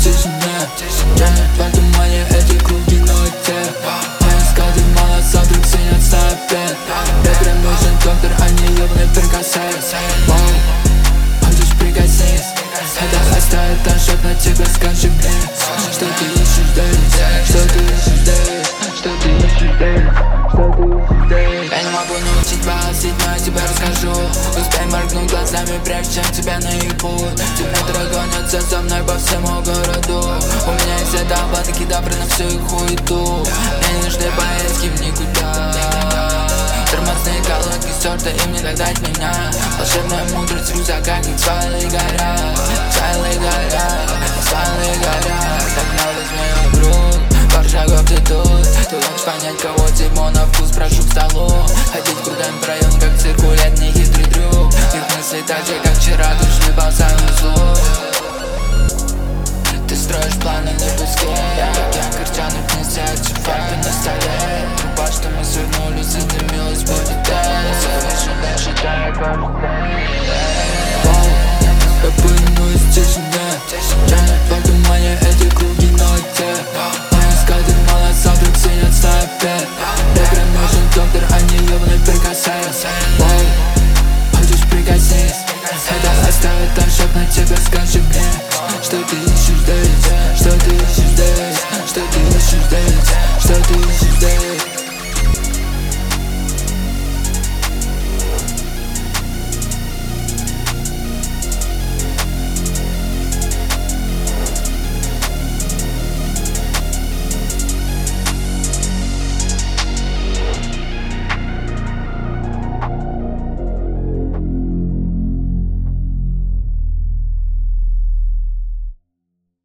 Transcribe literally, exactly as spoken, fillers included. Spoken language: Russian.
тишине. Тянет по тумане эти круги ночи. Мои сказки мало, сам вдруг синят стопе. Ветры нужен доктор, а не ёбаный прикосей. Хочешь прикоснись? Это оставит ошиб на тебя, скажи мне, что ты ищешь здесь, что ты ищешь здесь, что ты ищешь здесь, что ты ищешь здесь. Я не могу научить вас, но я тебе расскажу. Успей моргнуть глазами, прежде чем тебя наебут. Терминаторы гонятся за мной по всему городу. У меня есть этапа, такие добры на всю их хуету. Мне не нужны поездки в никуда. Тормозные колодки стерты, им не догнать меня. Волшебная мудрость в рюкзаках, как свалые горят. Свалые горят, свалые горят. Так надо змею грудь, пару шагов ты тут. Ты хочешь понять, кого дерьмо на вкус, прошу к столу. Ходить крутым по району, как циркуль, это не хитрый трюк. Их мысли так же, как вчера, ты ж ебал самый злой. Ты строишь планы на песке, как я корчаный в гнезде, факты на столе. Труба, что мы свернулись, и дымилась будет день. Совершенно считаю каждый день. Я повинуюсь тишине. Тянет по тумане эти круги ночи. Мои сказки мало, сам вдруг синят стопе. Ветры нужен доктор, а не ёбаный прикосей.